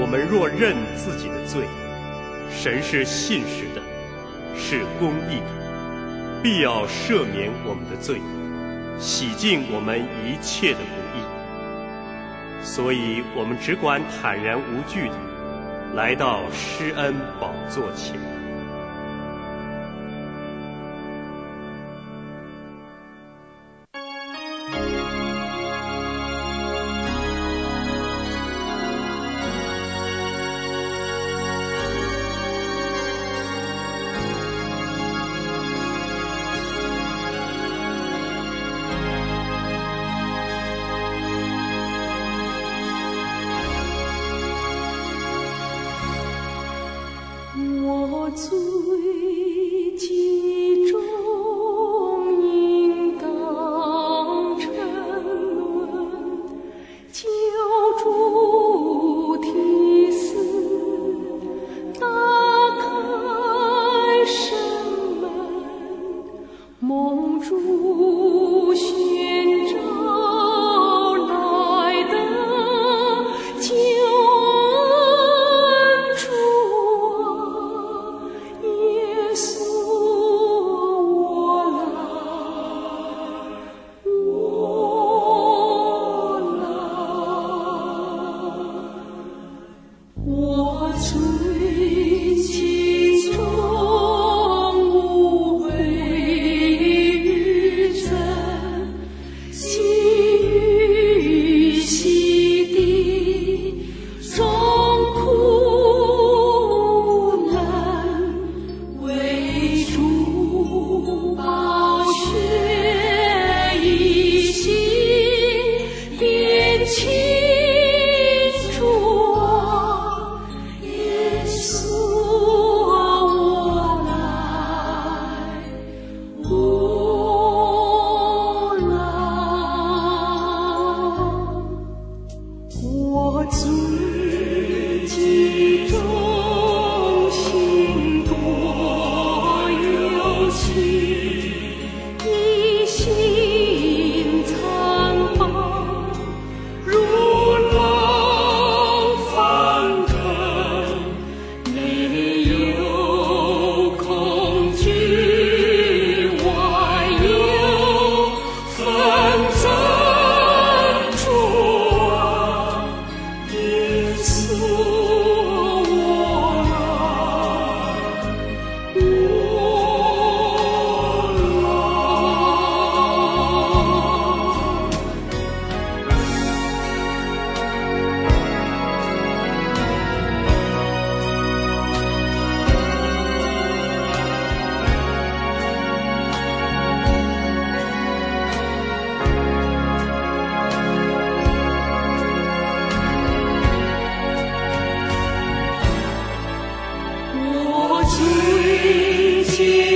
们若认自己的罪，神是信实的，是公义的，必要赦免我们的罪，洗净我们一切的不义。所以我们只管坦然无惧的来到施恩宝座前。 我最集中应当沉沦，救主提示，打开神门，蒙主宣召来的救恩主啊，耶稣我来，我最集中无悔于真，喜与洗涤众苦难，为主宝血一心点清主啊，耶稣我来，我最集中心多有情，一心参访，如浪翻腾，没有恐惧，外有纷争，主啊，耶稣我来，我最接